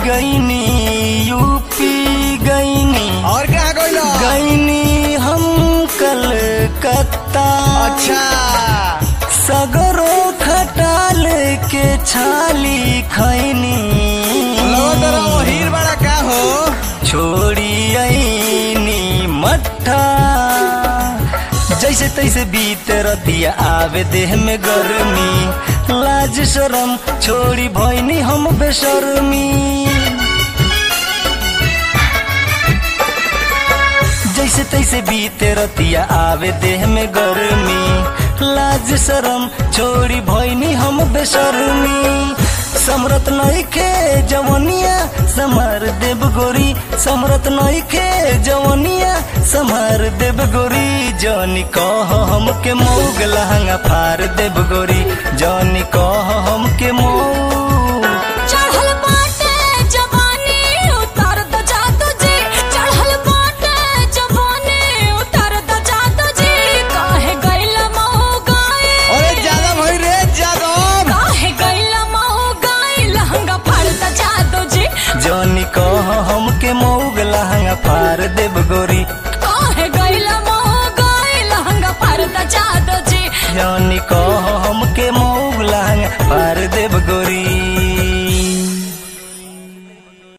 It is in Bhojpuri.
गईनी यूपी गईनी और क्या गइलो गईनी हम कलकत्ता। अच्छा सगरो खटाल के छाली खैनी तेरा हीर बड़ा का हो छोड़ी आईनी मट्ठा। जैसे तैसे बीते रतिया आवे देह में गर्मी लाज शरम छोड़ी भैनी हम बेशर्मी। जैसे तैसे बीते रतिया आवे देह में गर्मी लाज शरम छोड़ी भैनी हम बेशर्मी। समरत नइखे जवनिया समर देव गोरी समरत नइखे जवनिया समर देव गोरी। जनी कह हमके मऊग लहंगा फार देव गोरी जनी कह हमके मऊग। चढ़ल बाटे जवानी उतार द जादू जी चढ़ल बाटे जवानी उतार द जादू जी। काहे गइला महू गाए अरे ज्यादा भई रे ज्यादा काहे गइला महू गाए लहंगा फाड़ द जादू जी। जनी कह हमके मऊग लहंगा फार देव गोरी काहे गइला महू गाए लहंगा फाड़ द जादू जी। जनी कह हमके मऊग लहंगा फार देव गोरी।